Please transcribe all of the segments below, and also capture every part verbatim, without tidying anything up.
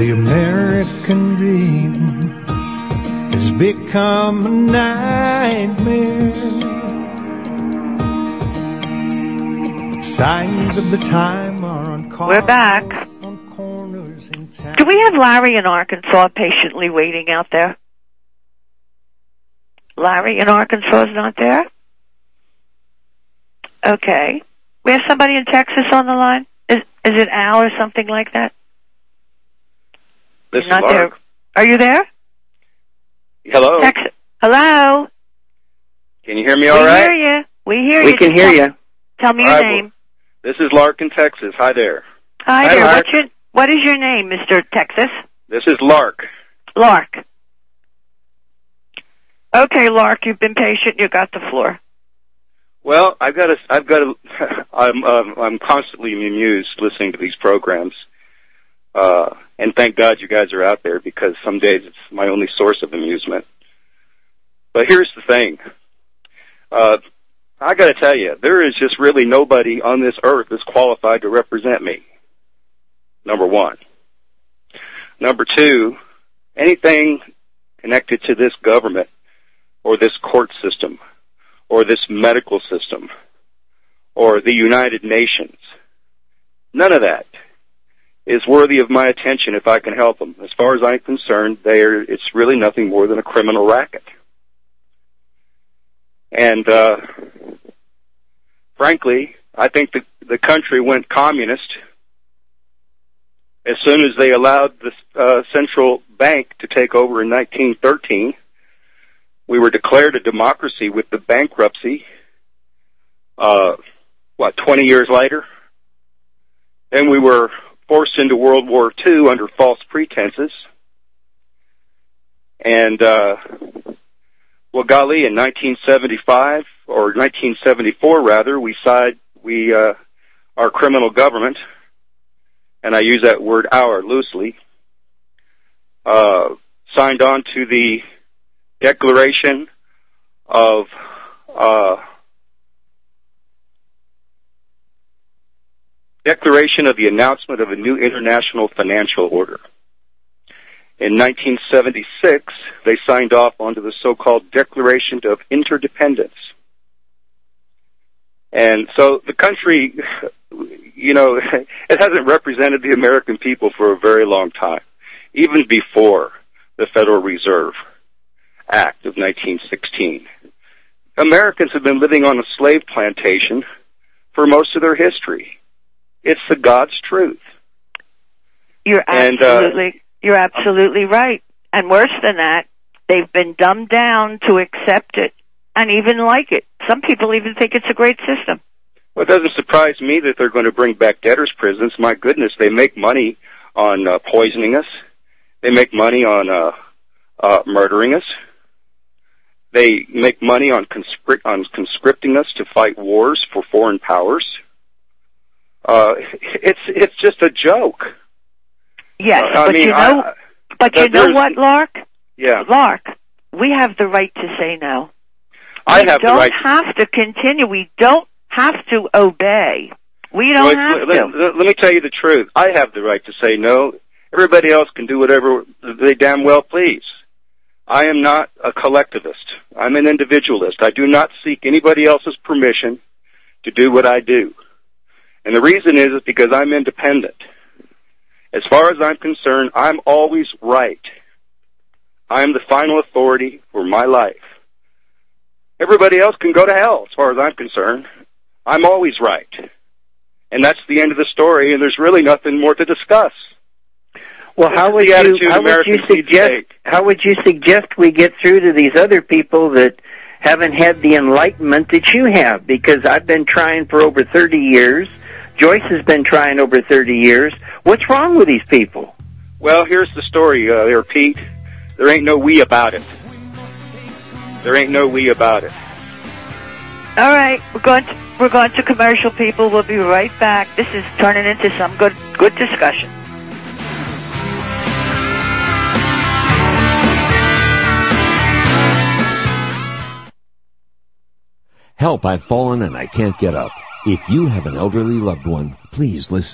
The American dream has become a nightmare. Signs of the time are on cars. We're back. On corners in town. Do we have Larry in Arkansas patiently waiting out there? Larry in Arkansas is not there? Okay. We have somebody in Texas on the line? Is is it Al or something like that? This is not Lark. there. Are you there? Hello. Texas. Hello. Can you hear me all we right? We hear you. We hear we you. We can hear tell, you. Tell me all your right, name. Well, this is Lark in Texas. Hi there. Hi, Hi there. Lark. What's your, what is your name, Mister Texas? This is Lark. Lark. Okay, Lark, you've been patient. You got the floor. Well, I've got to, I've got to, I'm, um, I'm constantly amused listening to these programs. Uh, and thank God you guys are out there, because some days it's my only source of amusement. But here's the thing. Uh, I gotta tell you, there is just really nobody on this earth that's qualified to represent me. Number one. Number two, anything connected to this government or this court system or this medical system or the United Nations, none of that is worthy of my attention if I can help them. As far as I'm concerned, they are, it's really nothing more than a criminal racket. And, uh, frankly, I think the, the country went communist as soon as they allowed the uh, central bank to take over in nineteen thirteen. We were declared a democracy with the bankruptcy, uh, what, twenty years later? Then we were forced into World War Two under false pretenses. And, uh, well, golly, in nineteen seventy-five, or nineteen seventy-four rather, we signed, we, uh, our criminal government, and I use that word our loosely, uh, signed on to the Declaration of, uh, Declaration of the Announcement of a New International Financial Order. In nineteen seventy-six, they signed off onto the so-called Declaration of Interdependence. And so the country, you know, it hasn't represented the American people for a very long time, even before the Federal Reserve Act of nineteen sixteen. Americans have been living on a slave plantation for most of their history. It's the God's truth. You're absolutely, and, uh, you're absolutely right. And worse than that, they've been dumbed down to accept it and even like it. Some people even think it's a great system. Well, it doesn't surprise me that they're going to bring back debtors' prisons. My goodness, they make money on uh, poisoning us. They make money on uh, uh, murdering us. They make money on, conscript, on conscripting us to fight wars for foreign powers. Uh, it's it's just a joke. Yes, uh, but mean, you know, I, but you know what, Lark? Yeah, Lark, we have the right to say no. I we have don't the right. have to continue. We don't have to obey. We don't well, have let, to. Let, let me tell you the truth. I have the right to say no. Everybody else can do whatever they damn well please. I am not a collectivist. I'm an individualist. I do not seek anybody else's permission to do what I do. And the reason is, is because I'm independent. As far as I'm concerned, I'm always right. I'm the final authority for my life. Everybody else can go to hell, as far as I'm concerned. I'm always right. And that's the end of the story, and there's really nothing more to discuss. Well, how would you how would you suggest how would you suggest we get through to these other people that haven't had the enlightenment that you have? Because I've been trying for over thirty years. Joyce has been trying over thirty years. What's wrong with these people? Well, here's the story, uh, there, Pete. There ain't no we about it. There ain't no we about it. All right, we're going to, we're going to commercial, people. We'll be right back. This is turning into some good good discussion. Help, I've fallen and I can't get up. If you have an elderly loved one, please listen.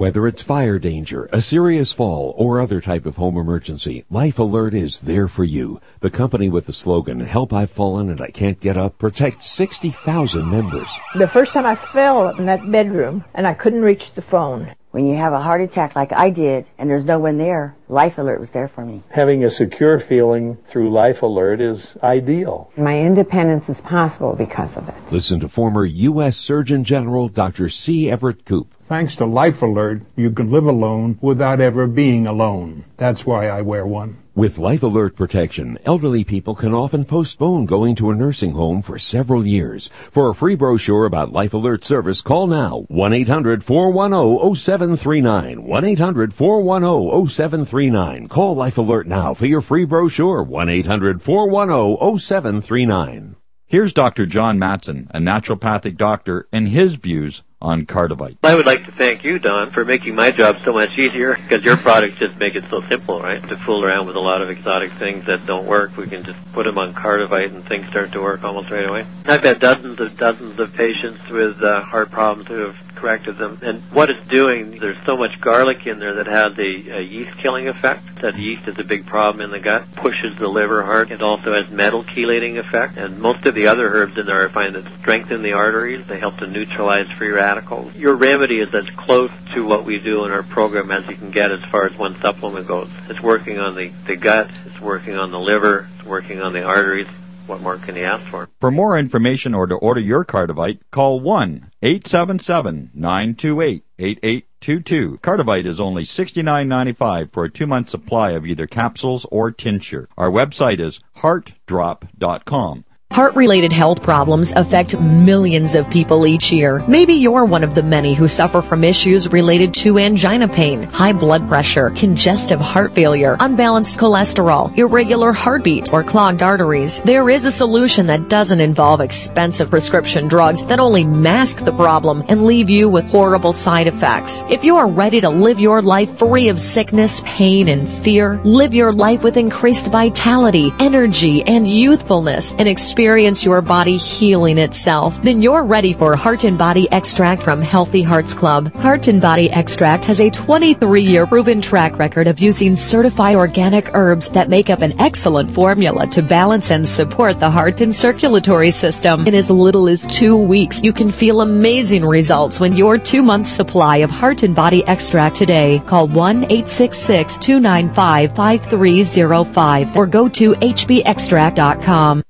Whether it's fire danger, a serious fall, or other type of home emergency, Life Alert is there for you. The company with the slogan, Help I've Fallen and I Can't Get Up, protects sixty thousand members. The first time I fell in that bedroom and I couldn't reach the phone. When you have a heart attack like I did and there's no one there, Life Alert was there for me. Having a secure feeling through Life Alert is ideal. My independence is possible because of it. Listen to former U S Surgeon General Doctor C. Everett Koop. Thanks to Life Alert, you can live alone without ever being alone. That's why I wear one. With Life Alert protection, elderly people can often postpone going to a nursing home for several years. For a free brochure about Life Alert service, call now one eight hundred four one zero zero seven three nine. one eight hundred four one zero zero seven three nine. Call Life Alert now for your free brochure. one eight hundred four one zero zero seven three nine. Here's Doctor John Matson, a naturopathic doctor, and his views on Cardivite. I would like to thank you, Don, for making my job so much easier, because your products just make it so simple, right? To fool around with a lot of exotic things that don't work, we can just put them on Cardivite and things start to work almost right away. I've had dozens of dozens of patients with uh, heart problems who have corrected them, and what it's doing, there's so much garlic in there that has a, a yeast-killing effect. That yeast is a big problem in the gut, pushes the liver hard. It also has metal chelating effect, and most of the other herbs in there I find that strengthen the arteries. They help to neutralize free radicals. Your remedy is as close to what we do in our program as you can get as far as one supplement goes. It's working on the, the gut, it's working on the liver, it's working on the arteries. What more can you ask for? For more information or to order your Cardivite, call one eight seven seven nine two eight eight eight two two. Cardivite is only sixty-nine ninety-five for a two-month supply of either capsules or tincture. Our website is heart drop dot com. Heart-related health problems affect millions of people each year. Maybe you're one of the many who suffer from issues related to angina pain, high blood pressure, congestive heart failure, unbalanced cholesterol, irregular heartbeat, or clogged arteries. There is a solution that doesn't involve expensive prescription drugs that only mask the problem and leave you with horrible side effects. If you are ready to live your life free of sickness, pain, and fear, live your life with increased vitality, energy, and youthfulness, and experience Experience your body healing itself, then you're ready for Heart and Body Extract from Healthy Hearts Club. Heart and Body Extract has a twenty-three year proven track record of using certified organic herbs that make up an excellent formula to balance and support the heart and circulatory system. In as little as two weeks, you can feel amazing results when your two-month supply of Heart and Body Extract today. Call one eight six six two nine five five three zero five or go to h b extract dot com.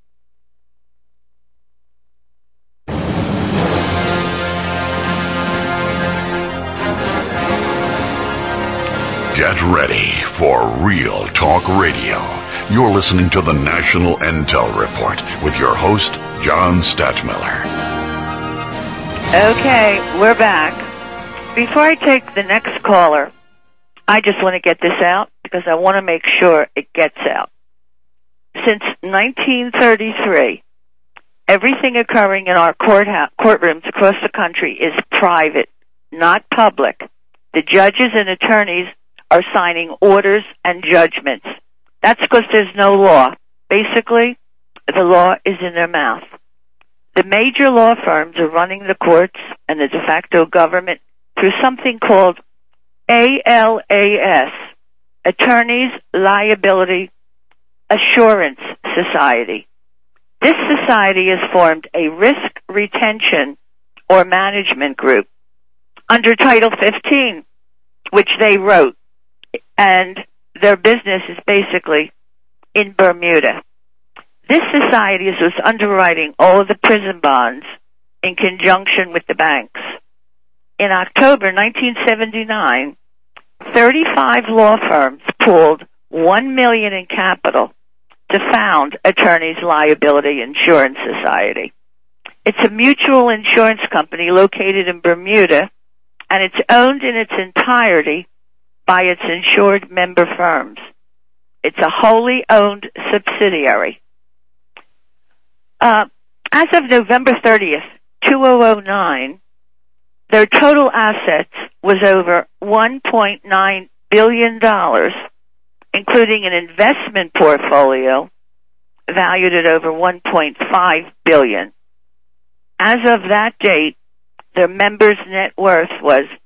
Get ready for Real Talk Radio. You're listening to the National Intel Report with your host, John Stadtmiller. Okay, we're back. Before I take the next caller, I just want to get this out because I want to make sure it gets out. Since nineteen thirty-three, everything occurring in our courthouse, courtrooms across the country is private, not public. The judges and attorneys are signing orders and judgments. That's because there's no law. Basically, the law is in their mouth. The major law firms are running the courts and the de facto government through something called A L A S, Attorneys Liability Assurance Society. This society has formed a risk retention or management group under Title fifteen, which they wrote. And their business is basically in Bermuda. This society was underwriting all of the prison bonds in conjunction with the banks. In October nineteen seventy-nine, thirty-five law firms pooled one million dollars in capital to found Attorneys Liability Insurance Society. It's a mutual insurance company located in Bermuda, and it's owned in its entirety by its insured member firms. It's a wholly owned subsidiary. Uh, as of November thirtieth, two thousand nine, their total assets was over one point nine billion dollars, including an investment portfolio valued at over one point five billion dollars. As of that date, their members' net worth was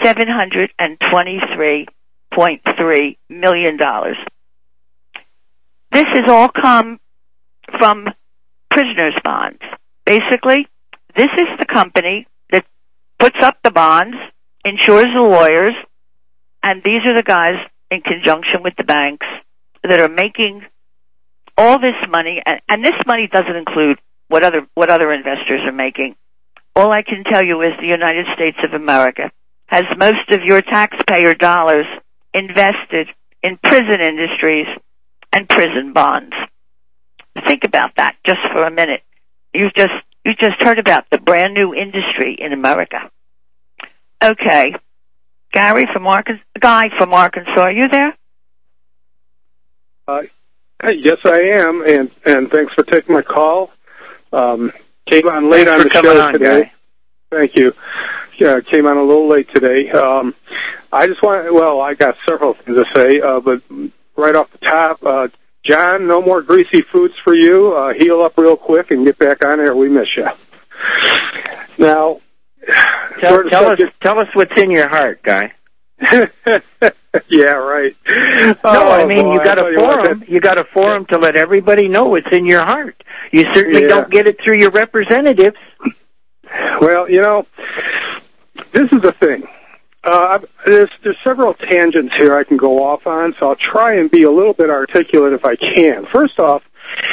seven hundred twenty-three point three million dollars. This has all come from prisoners' bonds. Basically, this is the company that puts up the bonds, insures the lawyers, and these are the guys in conjunction with the banks that are making all this money, and, and this money doesn't include what other what other investors are making. All I can tell you is the United States of America has most of your taxpayer dollars invested in prison industries and prison bonds. Think about that just for a minute. You've just you just heard about the brand new industry in America. Okay, Gary from Arkansas, Guy from Arkansas, are you there? Uh, yes, I am, and and thanks for taking my call. Um, came on late thanks on the show on, today. Guy. Thank you. Yeah, came on a little late today. Um, I just want, well, I got several things to say, uh, but right off the top, uh, John, no more greasy foods for you. Uh, heal up real quick and get back on there. We miss you. Now, tell, tell us, tell us what's in your heart, Guy. Yeah, right. No, oh, I mean, boy, you got a forum. You, you got a forum to let everybody know what's in your heart. You certainly yeah. don't get it through your representatives. Well, you know, this is the thing. Uh, there's, there's several tangents here I can go off on, so I'll try and be a little bit articulate if I can. First off,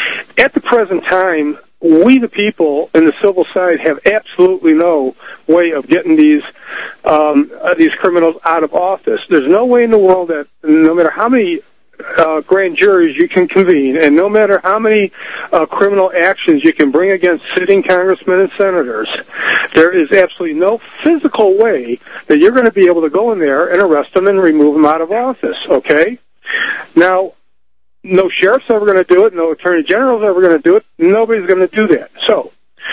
at the present time, we the people in the civil side have absolutely no way of getting these um, uh, these criminals out of office. There's no way in the world that no matter how many uh, grand juries you can convene and no matter how many uh, criminal actions you can bring against sitting congressmen and senators, there is absolutely no physical way that you're going to be able to go in there and arrest them and remove them out of office, okay? Now, no sheriff's ever going to do it. No attorney general's ever going to do it. Nobody's going to do that. So,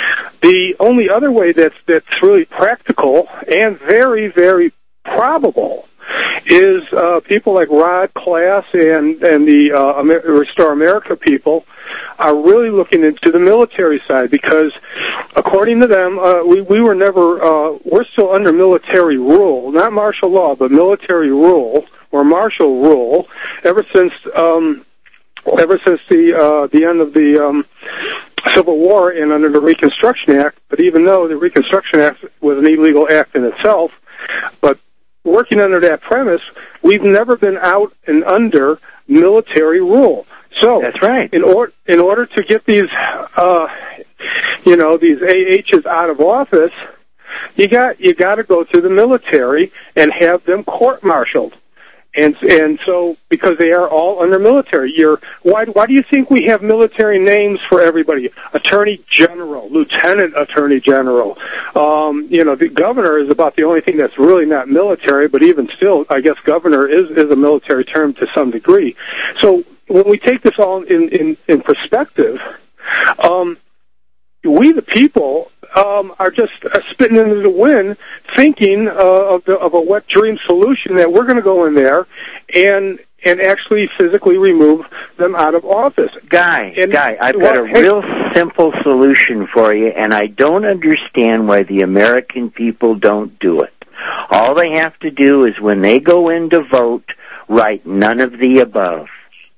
the only other way that's that's really practical and very, very probable is uh, people like Rod Class and and the uh, Amer- Restore America people are really looking into the military side because, according to them, uh, we we were never uh, we're still under military rule, not martial law, but military rule or martial rule ever since. Um, Ever since the uh, the end of the um, Civil War and under the Reconstruction Act, but even though the Reconstruction Act was an illegal act in itself, but working under that premise, we've never been out and under military rule. So that's right. In order in order to get these, uh, you know, these A Hs out of office, you got you got to go through the military and have them court-martialed. And and so because they are all under military, you're why why do you think we have military names for everybody? Attorney General, Lieutenant Attorney General. Um, you know, the governor is about the only thing that's really not military, but even still, I guess governor is is a military term to some degree. So when we take this all in in, in perspective, um, we the people. Um, are just uh, spitting into the wind, thinking uh, of, the, of a wet dream solution that we're going to go in there and and actually physically remove them out of office. Guy, and, Guy, I've got well, a hey, real simple solution for you, and I don't understand why the American people don't do it. All they have to do is when they go in to vote, write none of the above.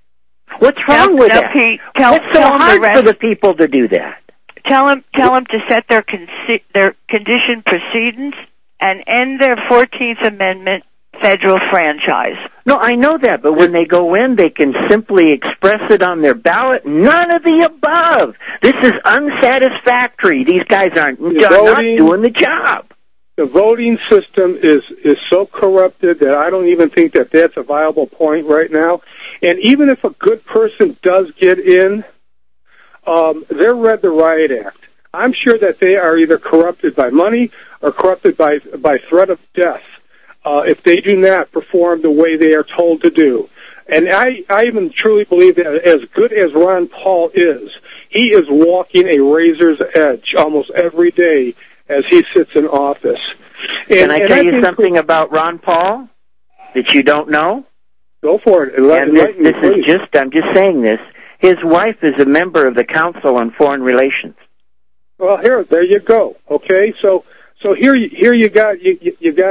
What's wrong now, with now, that? Pete, tell, What's so tell hard the for the people to do that? Tell them, tell them to set their con- their condition proceedings and end their fourteenth Amendment federal franchise. No, I know that, but when they go in, they can simply express it on their ballot. None of the above. This is unsatisfactory. These guys aren't the are not voting, doing the job. The voting system is is so corrupted that I don't even think that that's a viable point right now. And even if a good person does get in, Um, they're read the Riot Act. I'm sure that they are either corrupted by money or corrupted by by threat of death uh, if they do not perform the way they are told to do. And I, I even truly believe that as good as Ron Paul is, he is walking a razor's edge almost every day as he sits in office. And, Can I tell I you something for, about Ron Paul that you don't know? Go for it. Let, and this, this is just, I'm just saying this. His wife is a member of the Council on Foreign Relations. Well, here, there you go. Okay, so so here, you, here you got you you got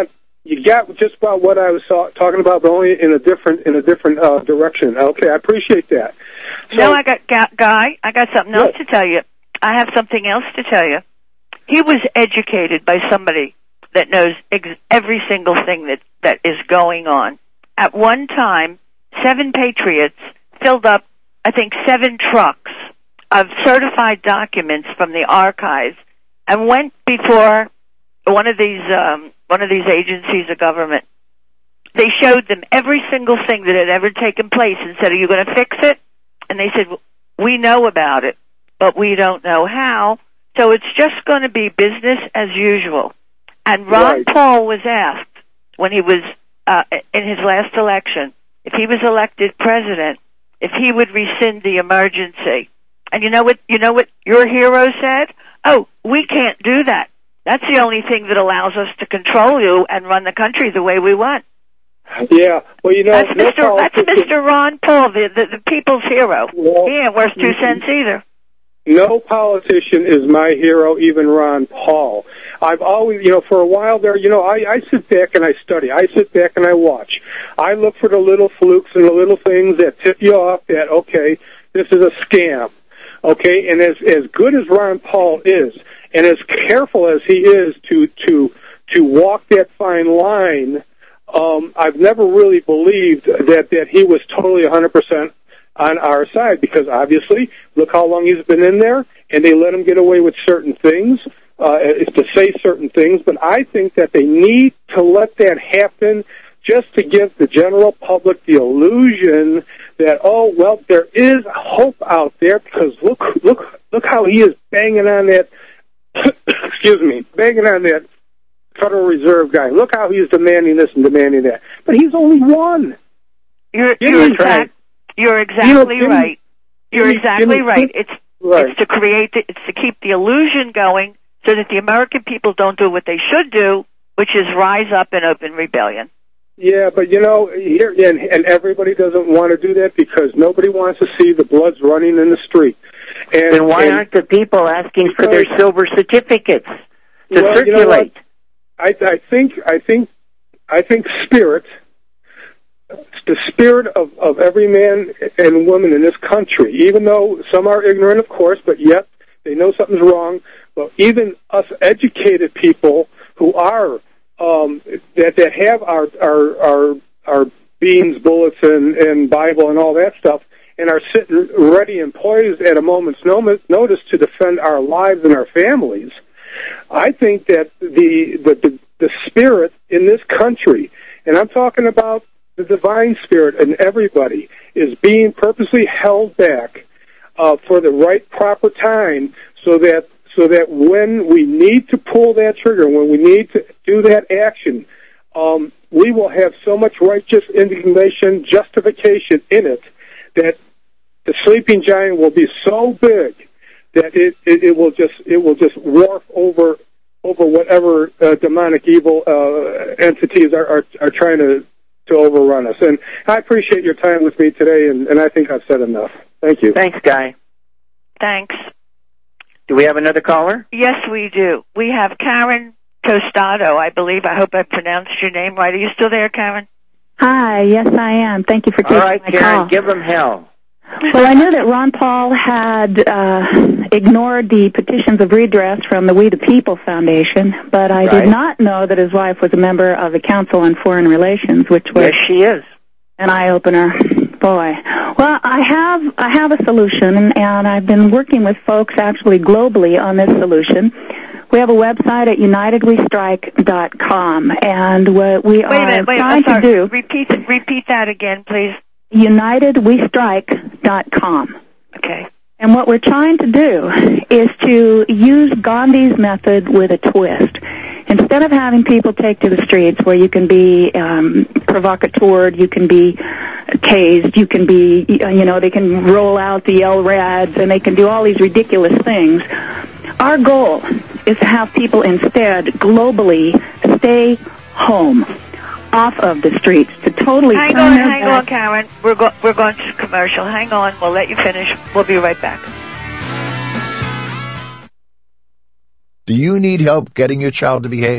you got just about what I was talking about, but only in a different in a different uh, direction. Okay, I appreciate that. So, no, I got Guy. I got something else to tell you. I have something else to tell you. He was educated by somebody that knows ex- every single thing that that is going on. At one time, seven patriots filled up, I think, seven trucks of certified documents from the archives and went before one of these um, one of these agencies of government. They showed them every single thing that had ever taken place and said, "Are you going to fix it?" And they said, "We know about it, but we don't know how. So it's just going to be business as usual." And Ron right. Paul was asked when he was uh, in his last election, if he was elected president, if he would rescind the emergency. And you know what? You know what your hero said? "Oh, we can't do that. That's the only thing that allows us to control you and run the country the way we want." Yeah, well, you know, that's no Mister That's Mister Ron Paul, the, the the people's hero. Well, he ain't worth two cents either. No politician is my hero, even Ron Paul. I've always, you know, for a while there, you know, I, I sit back and I study. I sit back and I watch. I look for the little flukes and the little things that tip you off that, okay, this is a scam. Okay, and as as good as Ron Paul is, and as careful as he is to to to walk that fine line, um, I've never really believed that that he was totally one hundred percent on our side, because obviously, look how long he's been in there, and they let him get away with certain things, uh, to say certain things. But I think that they need to let that happen just to give the general public the illusion that, oh, well, there is hope out there, because look, look, look how he is banging on that, excuse me, banging on that Federal Reserve guy. Look how he's demanding this and demanding that. But he's only one. You're, you're exact, You're exactly you know, right. You're exactly right. It's right. it's to create, the, it's to keep the illusion going so that the American people don't do what they should do, which is rise up in open rebellion. Yeah, but you know, here and, and everybody doesn't want to do that because nobody wants to see the bloods running in the street. And then why and, aren't the people asking for their silver certificates to well, circulate? You know what? I, I think I think I think spirit. The spirit of, of every man and woman in this country, even though some are ignorant, of course, but yet they know something's wrong. But even us educated people who are um, that that have our our our, our beans, bullets, and, and Bible and all that stuff, and are sitting ready and poised at a moment's notice to defend our lives and our families. I think that the the the, the spirit in this country, and I'm talking about the divine spirit in everybody, is being purposely held back uh, for the right proper time, so that so that when we need to pull that trigger, when we need to do that action, um, we will have so much righteous indignation, justification in it, that the sleeping giant will be so big that it, it, it will just it will just warp over over whatever uh, demonic evil uh, entities are, are are trying to. to overrun us. And I appreciate your time with me today, and, and I think I've said enough. Thank you. Thanks, Guy. Thanks. Do we have another caller? Yes, we do. We have Karen Tostado, I believe. I hope I pronounced your name right. Are you still there, Karen? Hi, yes, I am. Thank you for taking All right, my Karen, call. give them hell. Well, I knew that Ron Paul had uh, ignored the petitions of redress from the We the People Foundation, but I right. did not know that his wife was a member of the Council on Foreign Relations, which was yes, she is. an eye-opener. Boy. Well, I have I have a solution, and I've been working with folks actually globally on this solution. We have a website at united we strike dot com, and what we wait are a minute, wait, trying sorry. to do... Repeat, repeat that again, please. united we strike dot com. Okay. And what we're trying to do is to use Gandhi's method with a twist. Instead of having people take to the streets where you can be um, provocateur, you can be tased, you can be, you know, they can roll out the L RADs and they can do all these ridiculous things. Our goal is to have people instead globally stay home, off of the streets, to totally hang turn on, their hang back. on, Karen. We're go- we're going to commercial. Hang on. We'll let you finish. We'll be right back. Do you need help getting your child to behave?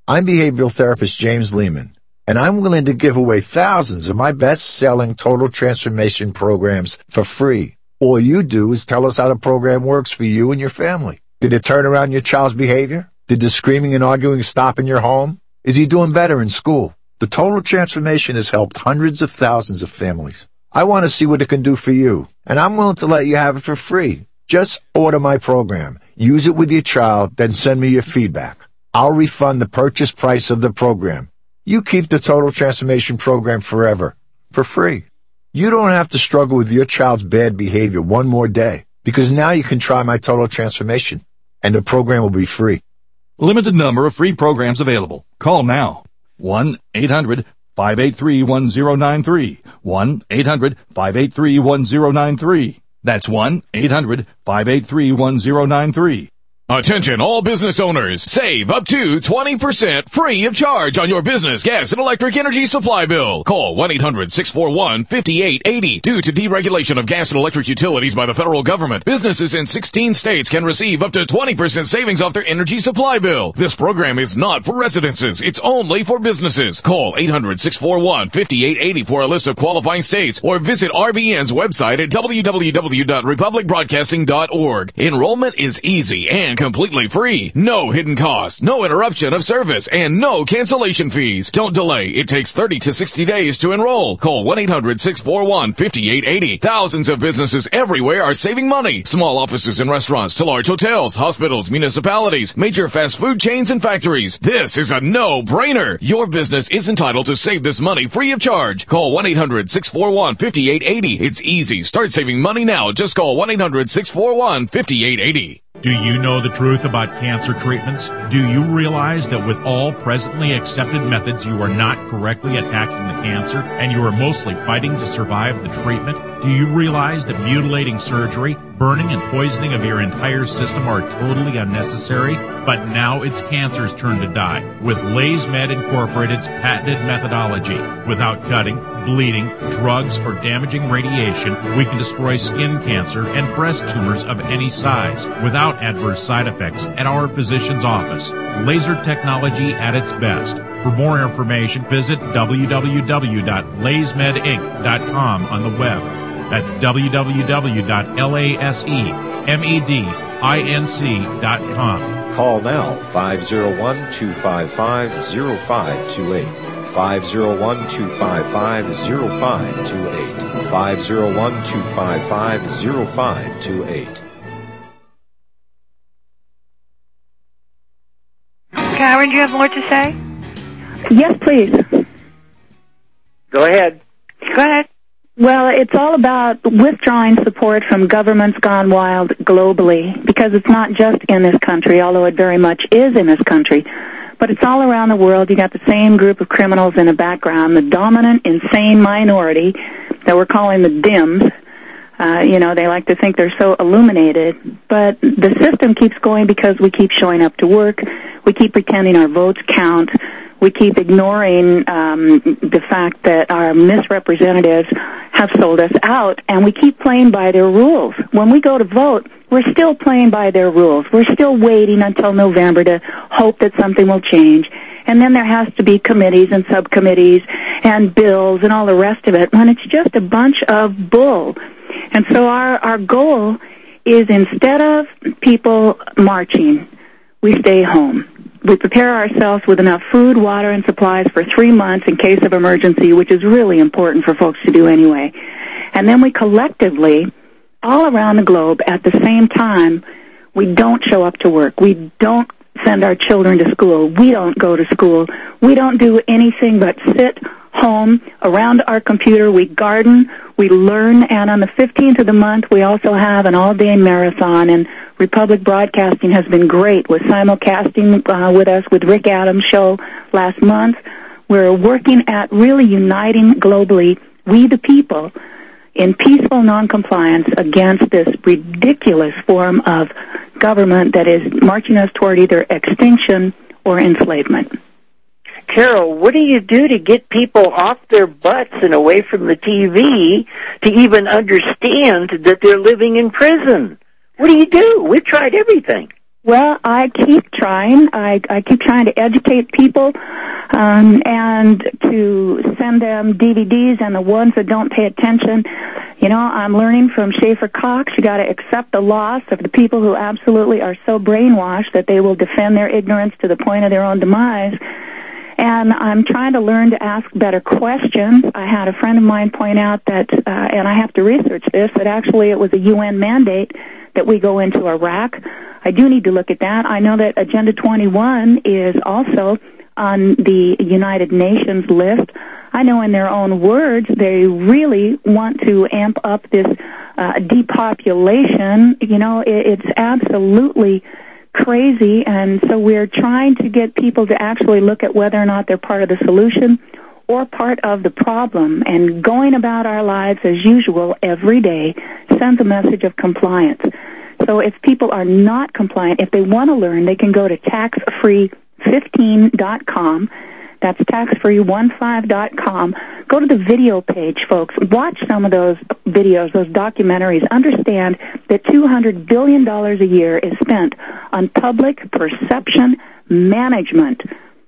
I'm behavioral therapist James Lehman, and I'm willing to give away thousands of my best-selling Total Transformation programs for free. All you do is tell us how the program works for you and your family. Did it turn around your child's behavior? Did the screaming and arguing stop in your home? Is he doing better in school? The Total Transformation has helped hundreds of thousands of families. I want to see what it can do for you, and I'm willing to let you have it for free. Just order my program, use it with your child, then send me your feedback. I'll refund the purchase price of the program. You keep the Total Transformation program forever, for free. You don't have to struggle with your child's bad behavior one more day, because now you can try my Total Transformation, and the program will be free. Limited number of free programs available. Call now. one eight hundred five eight three one zero nine three. one eight hundred five eight three one zero nine three. That's one eight hundred five eight three one zero nine three. Attention all business owners. Save up to twenty percent free of charge on your business gas and electric energy supply bill. Call one eight hundred six four one five eight eight zero. Due to deregulation of gas and electric utilities by the federal government, businesses in sixteen states can receive up to twenty percent savings off their energy supply bill. This program is not for residences. It's only for businesses. Call eight hundred six four one five eight eight zero for a list of qualifying states or visit R B N's website at w w w dot republic broadcasting dot org. Enrollment is easy and completely free. No hidden costs, no interruption of service, and no cancellation fees. Don't delay. It takes thirty to sixty days to enroll. Call one eight hundred six four one five eight eight zero. Thousands of businesses everywhere are saving money. Small offices and restaurants to large hotels, hospitals, municipalities, major fast food chains, and factories. This is a no-brainer. Your business is entitled to save this money free of charge. Call one eight hundred six four one five eight eight zero. It's easy. Start saving money now. Just call one eight hundred six four one five eight eight zero. Do you know the truth about cancer treatments? Do you realize that with all presently accepted methods, you are not correctly attacking the cancer and you are mostly fighting to survive the treatment? Do you realize that mutilating surgery, burning and poisoning of your entire system are totally unnecessary? But now it's cancer's turn to die with LaysMed Incorporated's patented methodology. Without cutting, bleeding, drugs, or damaging radiation, we can destroy skin cancer and breast tumors of any size without adverse side effects at our physician's office. Laser technology at its best. For more information, visit w w w dot laysmed inc dot com on the web. That's w w w dot laysmed inc dot com. Call now, five oh one, two five five, oh five two eight. five oh one, two five five, oh five two eight. five oh one, two five five, oh five two eight. Karen, do you have more to say? Yes, please. Go ahead. Go ahead. Well, it's all about withdrawing support from governments gone wild globally, because it's not just in this country, although it very much is in this country, but it's all around the world. You got the same group of criminals in the background, the dominant, insane minority that we're calling the Dims. Uh, you know, they like to think they're so illuminated, but the system keeps going because we keep showing up to work, we keep pretending our votes count, we keep ignoring um, the fact that our misrepresentatives have sold us out, and we keep playing by their rules. When we go to vote, we're still playing by their rules. We're still waiting until November to hope that something will change. And then there has to be committees and subcommittees and bills and all the rest of it, when it's just a bunch of bull. And so our, our goal is, instead of people marching, we stay home. We prepare ourselves with enough food, water, and supplies for three months in case of emergency, which is really important for folks to do anyway. And then we collectively, all around the globe, at the same time, we don't show up to work. We don't send our children to school. We don't go to school. We don't do anything but sit home around our computer. We garden, we learn, and on the fifteenth of the month, we also have an all-day marathon, and Republic Broadcasting has been great with simulcasting uh, with us with Rick Adams' show last month. We're working at really uniting globally, we the people, in peaceful noncompliance against this ridiculous form of government that is marching us toward either extinction or enslavement. Carol, what do you do to get people off their butts and away from the T V to even understand that they're living in prison? What do you do? We've tried everything. Well, I keep trying. I, I keep trying to educate people um, and to send them D V Ds, and the ones that don't pay attention, you know, I'm learning from Schaefer Cox. You got to accept the loss of the people who absolutely are so brainwashed that they will defend their ignorance to the point of their own demise. And I'm trying to learn to ask better questions. I had a friend of mine point out that, uh, and I have to research this, that actually it was a U N mandate that we go into Iraq. I do need to look at that. I know that Agenda twenty-one is also on the United Nations list. I know in their own words they really want to amp up this uh, depopulation. You know, it, it's absolutely crazy, and so we're trying to get people to actually look at whether or not they're part of the solution or part of the problem, and going about our lives as usual every day sends a message of compliance. So if people are not compliant, if they want to learn, they can go to tax free fifteen dot com. That's tax free fifteen dot com. Go to the video page, folks. Watch some of those videos, those documentaries. Understand that two hundred billion dollars a year is spent on public perception management.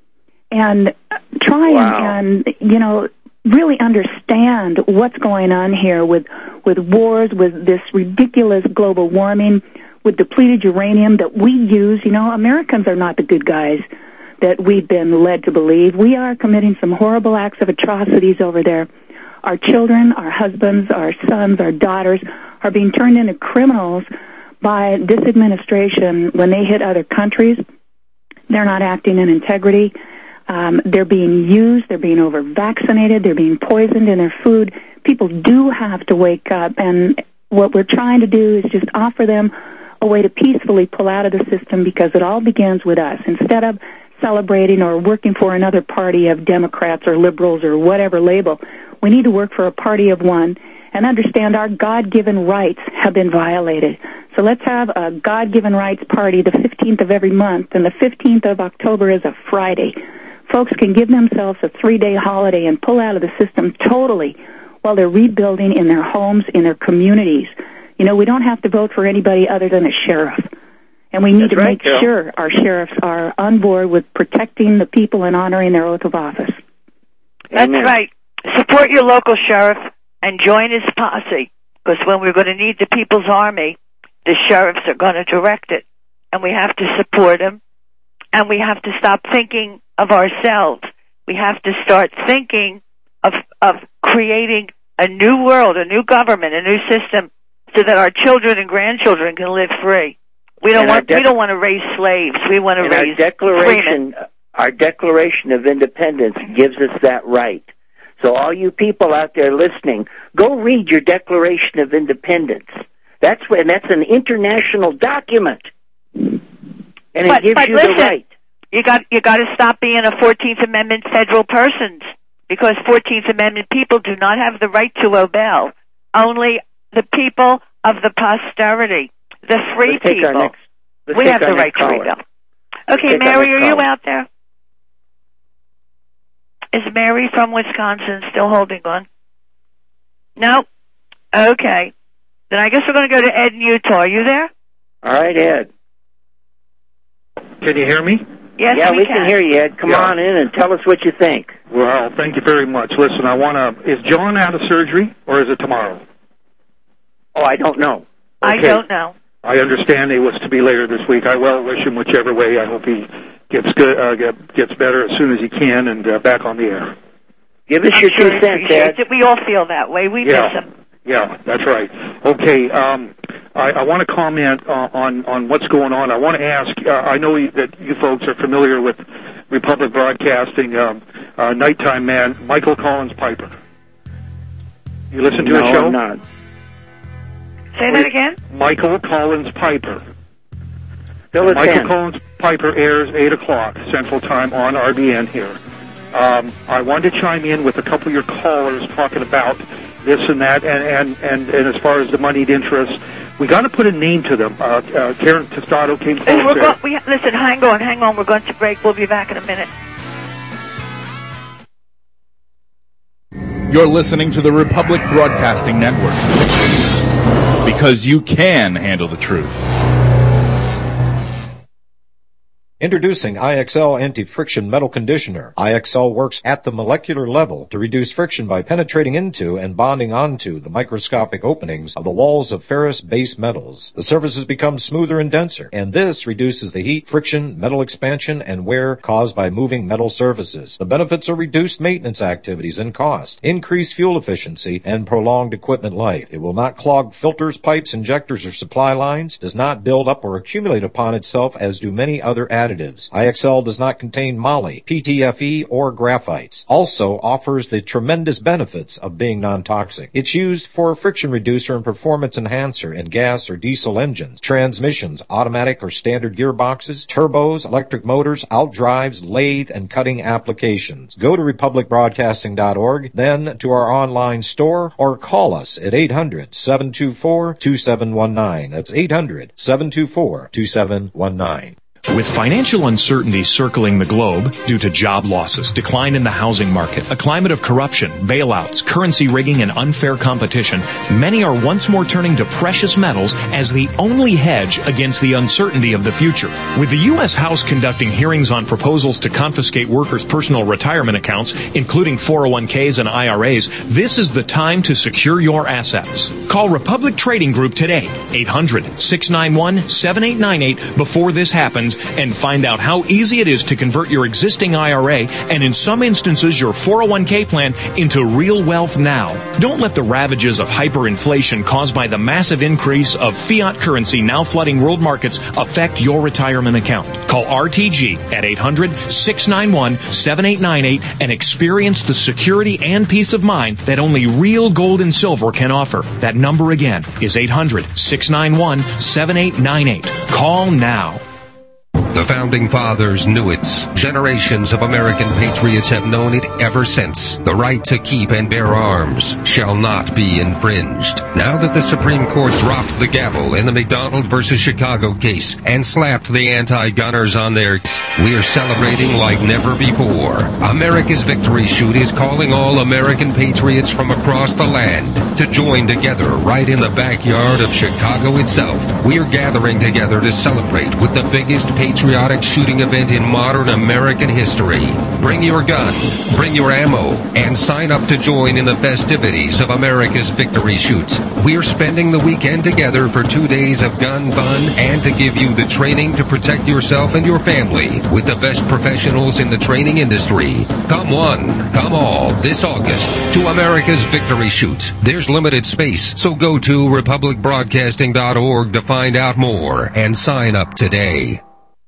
And try wow. and, and, you know, really understand what's going on here with, with wars, with this ridiculous global warming, with depleted uranium that we use. You know, Americans are not the good guys that we've been led to believe. We are committing some horrible acts of atrocities over there. Our children, our husbands, our sons, our daughters are being turned into criminals by this administration when they hit other countries. They're not acting in integrity. Um, they're being used. They're being over-vaccinated. They're being poisoned in their food. People do have to wake up, and what we're trying to do is just offer them a way to peacefully pull out of the system, because it all begins with us. Instead of celebrating or working for another party of Democrats or liberals or whatever label, we need to work for a party of one and understand our God-given rights have been violated. So let's have a God-given rights party the fifteenth of every month, and the fifteenth of October is a Friday. Folks can give themselves a three-day holiday and pull out of the system totally while they're rebuilding in their homes, in their communities. You know, we don't have to vote for anybody other than a sheriff. And we need That's to right, make Carol. sure our sheriffs are on board with protecting the people and honoring their oath of office. That's Amen. right. Support your local sheriff and join his posse, because when we're going to need the people's army, the sheriffs are going to direct it. And we have to support him. And we have to stop thinking of ourselves. We have to start thinking of of creating a new world, a new government, a new system, so that our children and grandchildren can live free. We don't And want dec- we don't want to raise slaves. We want to and raise our declaration, freemen. our Declaration of Independence gives us that right. So all you people out there listening, go read your Declaration of Independence. That's when that's an international document, and it But, gives but you listen, the right. You got you got to stop being a fourteenth Amendment federal persons, because fourteenth Amendment people do not have the right to obey. Only the people of the posterity, the free Let's take our people, next- let's we take have our the next right to caller. rebel. Let's Okay, take our Mary, next are you caller. out there? Is Mary from Wisconsin still holding on? No? Okay. Then I guess we're going to go to Ed in Utah. Are you there? All right, Ed. Can you hear me? Yes, yeah, we, we can. can hear you, Ed. Come Yeah. on in and tell us what you think. Well, thank you very much. Listen, I want to... Is John out of surgery, or is it tomorrow? Oh, I don't know. I Okay. don't know. I understand it was to be later this week. I well wish him whichever way. I hope he gets good, uh, get, gets better as soon as he can and uh, back on the air. Give us I'm your sure two he cents, appreciates Ed. it. We all feel that way. We Yeah. miss him. Yeah, that's right. Okay, um, I, I want to comment uh, on on what's going on. I want to ask. Uh, I know you, that you folks are familiar with Republic Broadcasting, um, uh, nighttime man Michael Collins Piper. You listen to no, his show? I'm not. Say that again? Michael Collins Piper. Fill us Michael in. Collins Piper airs eight o'clock Central Time on R B N here. Um, I wanted to chime in with a couple of your callers talking about this and that, and, and, and, and as far as the moneyed interest, we got to put a name to them. Uh, uh, Karen Tostado came Oh, close we're there. go- we, listen, hang on, hang on. We're going to break. We'll be back in a minute. You're listening to the Republic Broadcasting Network, because you can handle the truth. Introducing I X L Anti-Friction Metal Conditioner. I X L works at the molecular level to reduce friction by penetrating into and bonding onto the microscopic openings of the walls of ferrous base metals. The surfaces become smoother and denser, and this reduces the heat, friction, metal expansion, and wear caused by moving metal surfaces. The benefits are reduced maintenance activities and cost, increased fuel efficiency, and prolonged equipment life. It will not clog filters, pipes, injectors, or supply lines, does not build up or accumulate upon itself as do many other additives. I X L does not contain moly, P T F E, or graphites. Also offers the tremendous benefits of being non-toxic. It's used for a friction reducer and performance enhancer in gas or diesel engines, transmissions, automatic or standard gearboxes, turbos, electric motors, out drives, lathe, and cutting applications. Go to republic broadcasting dot org, then to our online store, or call us at eight hundred, seven two four, two seven one nine. That's eight hundred, seven two four, two seven one nine. With financial uncertainty circling the globe due to job losses, decline in the housing market, a climate of corruption, bailouts, currency rigging, and unfair competition, many are once more turning to precious metals as the only hedge against the uncertainty of the future. With the U S House conducting hearings on proposals to confiscate workers' personal retirement accounts, including four oh one k's and I R A's, this is the time to secure your assets. Call Republic Trading Group today, eight hundred, six nine one, seven eight nine eight, before this happens, and find out how easy it is to convert your existing I R A and in some instances your four oh one k plan into real wealth now. Don't let the ravages of hyperinflation caused by the massive increase of fiat currency now flooding world markets affect your retirement account. Call R T G at eight hundred, six nine one, seven eight nine eight and experience the security and peace of mind that only real gold and silver can offer. That number again is eight hundred, six nine one, seven eight nine eight. Call now. The Founding Fathers knew it. Generations of American patriots have known it ever since. The right to keep and bear arms shall not be infringed. Now that the Supreme Court dropped the gavel in the McDonald versus Chicago case and slapped the anti-gunners on their t- we are celebrating like never before. America's Victory Shoot is calling all American patriots from across the land to join together right in the backyard of Chicago itself. We are gathering together to celebrate with the biggest patriotic patriotic shooting event in modern American history. Bring your gun, bring your ammo, and sign up to join in the festivities of America's Victory Shoot. We're spending the weekend together for two days of gun fun and to give you the training to protect yourself and your family with the best professionals in the training industry. Come one, come all this August to America's Victory Shoot. There's limited space, so go to republic broadcasting dot org to find out more and sign up today.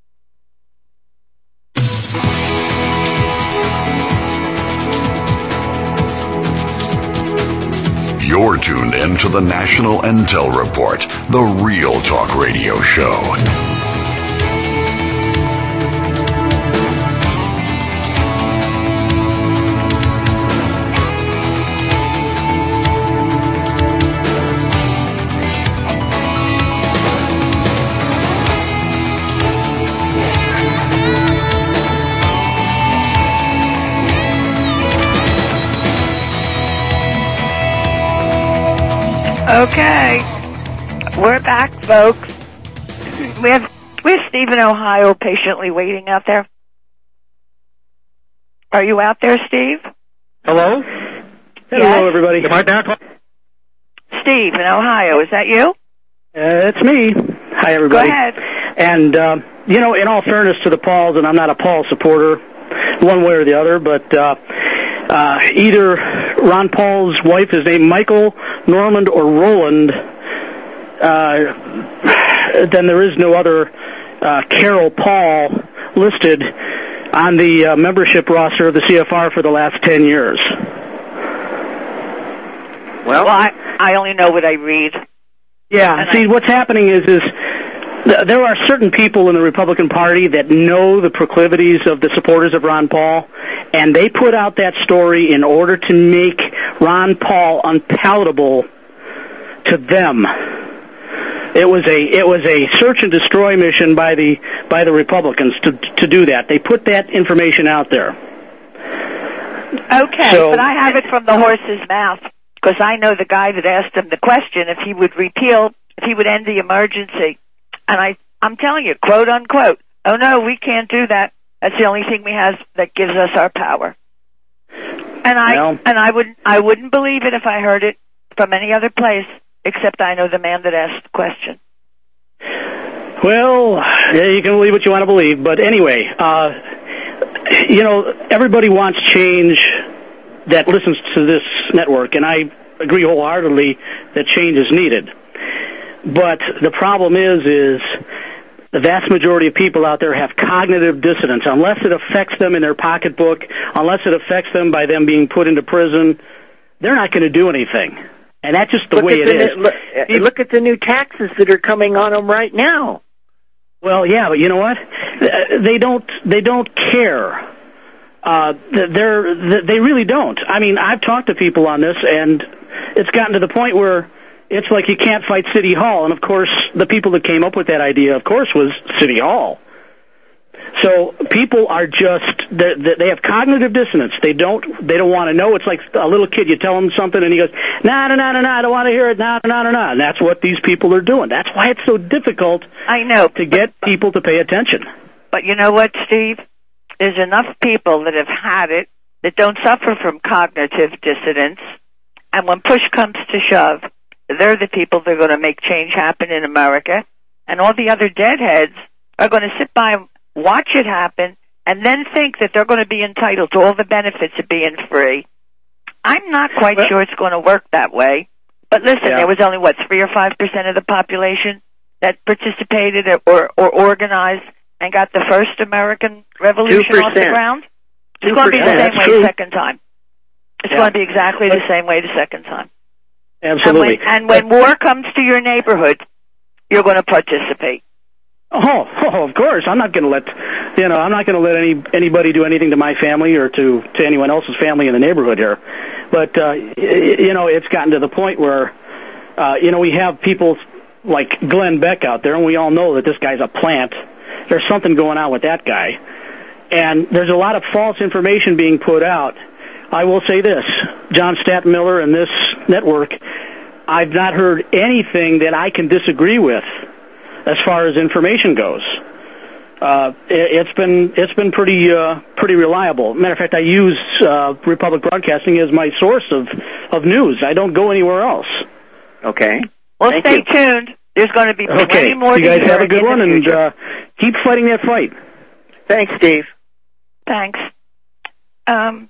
You're tuned in to the National Intel Report, the Real Talk Radio Show. Okay, we're back, folks. We have we have Steve in Ohio patiently waiting out there. Are you out there, Steve? Hello? Hello, yes. everybody. Am I back? Steve in Ohio, is that you? Uh, it's me. Hi, everybody. Go ahead. And, uh, you know, in all fairness to the Pauls, and I'm not a Paul supporter one way or the other, but uh, uh, either Ron Paul's wife is named Michael, Normand, or Roland, uh, then there is no other uh, Carol Paul listed on the uh, membership roster of the C F R for the last ten years. Well, well I, I only know what I read. Yeah, and see, I... what's happening is, is th- there are certain people in the Republican Party that know the proclivities of the supporters of Ron Paul, and they put out that story in order to make Ron Paul unpalatable to them. It was a it was a search and destroy mission by the by the Republicans to to do that. They put that information out there. Okay, so, but I have it from the horse's mouth because I know the guy that asked him the question if he would repeal, if he would end the emergency, and I I'm telling you, quote unquote, oh no, we can't do that. That's the only thing we have that gives us our power. And I well, and I would I wouldn't believe it if I heard it from any other place, except I know the man that asked the question. Well, yeah, you can believe what you want to believe, but anyway, uh, you know, everybody wants change that listens to this network, and I agree wholeheartedly that change is needed. But the problem is, is the vast majority of people out there have cognitive dissonance. Unless it affects them in their pocketbook, unless it affects them by them being put into prison, they're not going to do anything. And that's just the look way it the, is. Look, look at the new taxes that are coming on them right now. Well, yeah, but you know what? They don't. They don't care. Uh, they're. They really don't. I mean, I've talked to people on this, and it's gotten to the point where it's like you can't fight City Hall. And of course, the people that came up with that idea, of course, was City Hall. So people are just. They have cognitive dissonance. They don't. They don't want to know. It's like a little kid. You tell him something, and he goes, "Nah, nah, nah, nah, nah. I don't want to hear it. Nah, nah, nah, nah." And that's what these people are doing. That's why it's so difficult. I know to get people to pay attention. But you know what, Steve? There's enough people that have had it that don't suffer from cognitive dissonance, and when push comes to shove, they're the people that are going to make change happen in America, and all the other deadheads are going to sit by and watch it happen, and then think that they're going to be entitled to all the benefits of being free. I'm not quite well, sure it's going to work that way. But listen, yeah. there was only, what, three or five percent of the population that participated or, or organized and got the first American Revolution two percent off the ground? It's going to be the same way the second time. It's yeah. going to be exactly the same way the second time. Absolutely. And when, and when war comes to your neighborhood, you're going to participate. Oh, oh, of course. I'm not going to let, you know, I'm not going to let any anybody do anything to my family or to, to anyone else's family in the neighborhood here. But, uh, you know, it's gotten to the point where, uh, you know, we have people like Glenn Beck out there, and we all know that this guy's a plant. There's something going on with that guy. And there's a lot of false information being put out. I will say this, John Stadtmiller and this network, I've not heard anything that I can disagree with as far as information goes. Uh, it, it's been it's been pretty uh, pretty reliable. Matter of fact, I use uh, Republic Broadcasting as my source of, of news. I don't go anywhere else. Okay. Well, Thank stay you. tuned. There's going to be plenty okay. more. You guys to have a good one, and uh, keep fighting that fight. Thanks, Steve. Thanks. Um.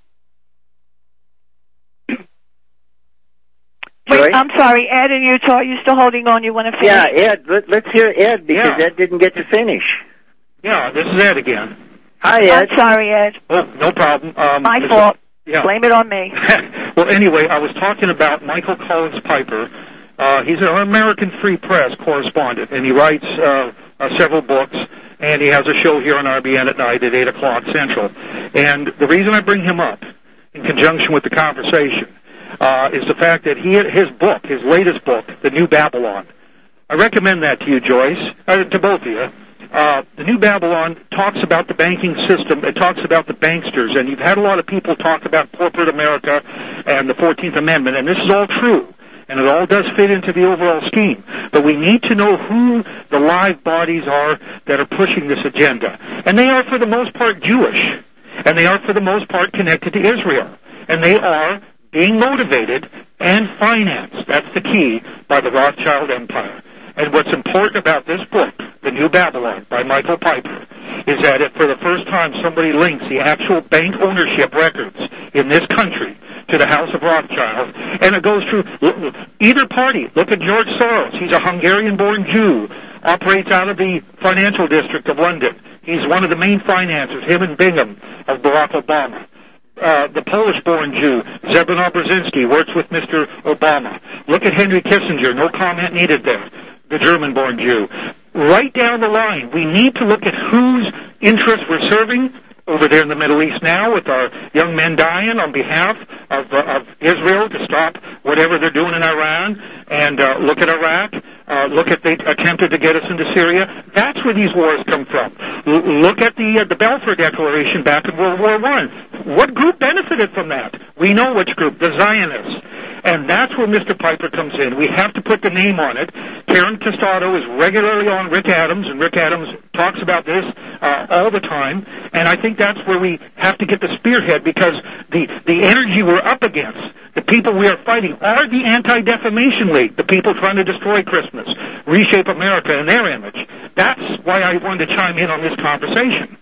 Wait, I'm sorry, Ed in Utah, are you still holding on? You want to finish? Yeah, Ed, let, let's hear Ed, because yeah. Ed didn't get to finish. Yeah, this is Ed again. Hi, Ed. I'm sorry, Ed. Oh, no problem. Um, My fault. A, yeah. Blame it on me. Well, anyway, I was talking about Michael Collins Piper. Uh, he's an American Free Press correspondent, and he writes uh, uh, several books, and he has a show here on R B N at night at eight o'clock Central. And the reason I bring him up, in conjunction with the conversation, Uh, is the fact that he, his book, his latest book, The New Babylon. I recommend that to you, Joyce, uh, to both of you. Uh, the New Babylon talks about the banking system. It talks about the banksters, and you've had a lot of people talk about corporate America and the fourteenth Amendment, and this is all true, and it all does fit into the overall scheme. But we need to know who the live bodies are that are pushing this agenda. And they are, for the most part, Jewish, and they are, for the most part, connected to Israel, and they are being motivated and financed, that's the key, by the Rothschild Empire. And what's important about this book, The New Babylon, by Michael Piper, is that if for the first time somebody links the actual bank ownership records in this country to the House of Rothschild, and it goes through either party. Look at George Soros. He's a Hungarian-born Jew, operates out of the financial district of London. He's one of the main financiers, him and Bingham, of Barack Obama. Uh, the Polish-born Jew, Zebran Brzezinski, works with Mister Obama. Look at Henry Kissinger, no comment needed there, the German-born Jew. Right down the line, we need to look at whose interests we're serving over there in the Middle East now, with our young men dying on behalf of, uh, of Israel to stop whatever they're doing in Iran, and uh, look at Iraq. Uh, look at they attempted to get us into Syria. That's where these wars come from. L- look at the uh, the Balfour Declaration back in World War One. What group benefited from that? We know which group, the Zionists. And that's where Mister Piper comes in. We have to put the name on it. Karen Tostado is regularly on Rick Adams, and Rick Adams talks about this uh, all the time. And I think that's where we have to get the spearhead, because the, the energy we're up against, the people we are fighting, are the Anti-Defamation League, the people trying to destroy Christmas, reshape America in their image. That's why I wanted to chime in on this conversation.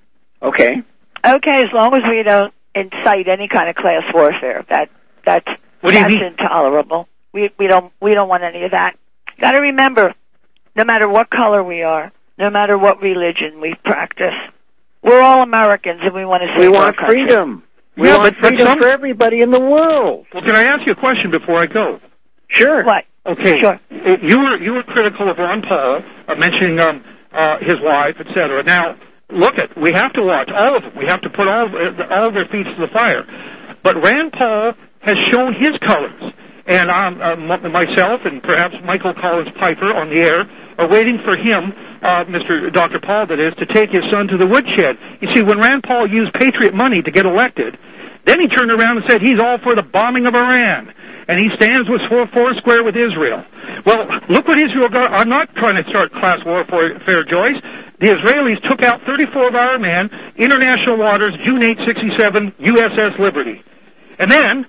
Okay. Okay, as long as we don't incite any kind of class warfare, that that's what do you that's mean? intolerable. We we don't we don't want any of that. Got to remember, no matter what color we are, no matter what religion we practice, we're all Americans, and we want to save We our want country. freedom. We Yeah, want but- but freedom some- for everybody in the world. Well, can I ask you a question before I go? Sure. What? Okay. Sure. Uh, You were you were critical of Ron Paul, uh, mentioning um, uh, his wife, et cetera. Now, look at we have to watch all of them. We have to put all uh, all their feet to the fire. But Rand Paul has shown his colors, and um, uh, m- myself and perhaps Michael Collins Piper on the air are waiting for him, uh, Mister Doctor Paul, that is, to take his son to the woodshed. You see, when Rand Paul used Patriot money to get elected, then he turned around and said he's all for the bombing of Iran, and he stands with four, four square with Israel. Well, look what Israel got. I'm not trying to start class warfare, Joyce. The Israelis took out thirty-four of our men, international waters, June eighth, sixty-seven, U S S Liberty. And then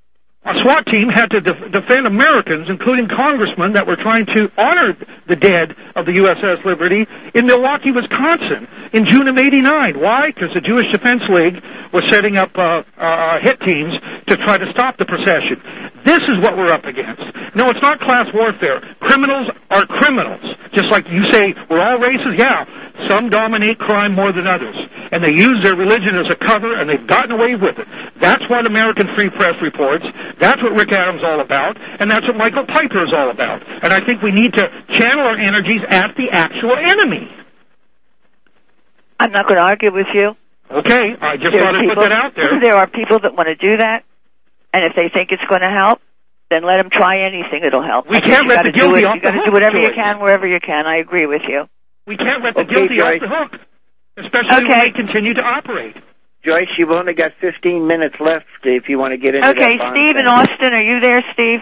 a SWAT team had to def- defend Americans, including congressmen that were trying to honor the dead of the U S S Liberty in Milwaukee, Wisconsin, in June of eighty-nine. Why? Because the Jewish Defense League was setting up uh, uh, hit teams to try to stop the procession. This is what we're up against. No, it's not class warfare. Criminals are criminals. Just like you say, we're all races. Yeah, some dominate crime more than others. And they use their religion as a cover, and they've gotten away with it. That's what American Free Press reports. That's what Rick Adams is all about. And that's what Michael Piper is all about. And I think we need to channel our energies at the actual enemy. I'm not going to argue with you. Okay, I just There's thought I'd people, put that out there. There are people that want to do that, and if they think it's going to help, then let them try anything that'll help. We I think can't you let gotta the guilty do it. off You got the to hook, do whatever you Joyce. can, wherever you can. I agree with you. We can't let the Okay, guilty Joyce. off the hook, especially when they continue to operate. Joyce, you've only got fifteen minutes left if you want to get into Okay, that bond Steve in thing. Austin, are you there, Steve?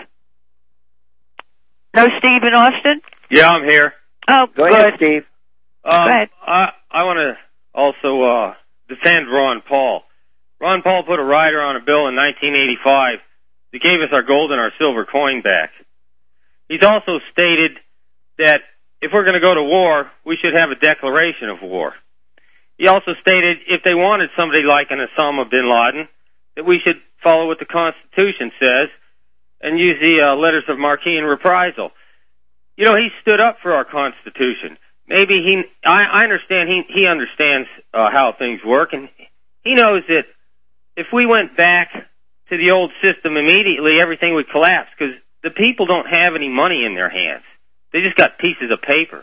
No, Steve in Austin? Yeah, I'm here. Oh, Go good. ahead, Steve. Um, Go ahead. I I want to also uh, defend Ron Paul. Ron Paul put a rider on a bill in nineteen eighty-five that gave us our gold and our silver coin back. He's also stated that if we're going to go to war, we should have a declaration of war. He also stated if they wanted somebody like an Osama bin Laden, that we should follow what the Constitution says and use the uh, letters of marque and reprisal. You know, he stood up for our Constitution. Maybe he, I, I understand he, he understands uh, how things work, and he knows that if we went back to the old system immediately, everything would collapse, because the people don't have any money in their hands. They just got pieces of paper.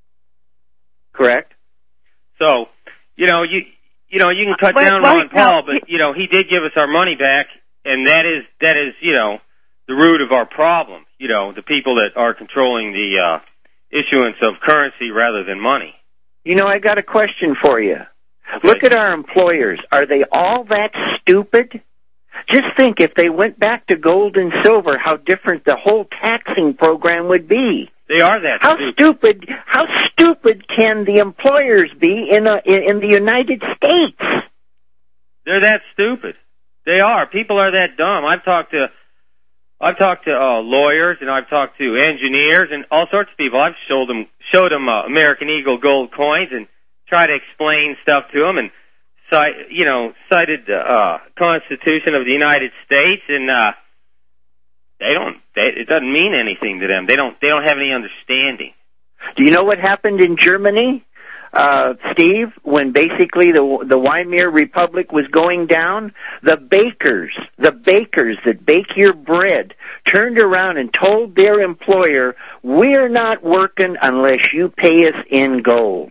Correct. So, you know, you you know, you can cut Wait, down wait, Ron Paul, no, but, you know, he did give us our money back, and that is, that is, you know, the root of our problem. You know, the people that are controlling the uh, issuance of currency rather than money. You know, I got a question for you. Look at our employers. Are they all that stupid? Just think if they went back to gold and silver, how different the whole taxing program would be. They are that How stupid. stupid, how stupid can the employers be in a, in, in the United States? They're that stupid. They are. People are that dumb. I've talked to, I've talked to uh, lawyers, and I've talked to engineers and all sorts of people. I've showed them, showed them uh, American Eagle gold coins and tried to explain stuff to them, and cite, you know, cited the uh, Constitution of the United States, and uh, they don't. They, it doesn't mean anything to them. They don't. They don't have any understanding. Do you know what happened in Germany, uh, Steve, when basically the the Weimar Republic was going down? The bakers, the bakers that bake your bread, turned around and told their employer, "We're not working unless you pay us in gold."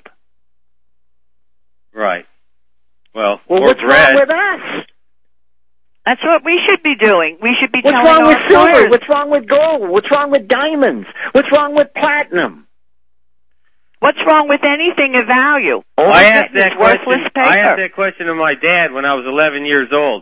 Right. Well, Well, or what's bread. wrong with us? That's what we should be doing. We should be What's telling wrong our with silver? employers. What's wrong with gold? What's wrong with diamonds? What's wrong with platinum? What's wrong with anything of value? I asked It's that worthless question. paper. I asked that question to my dad when I was eleven years old,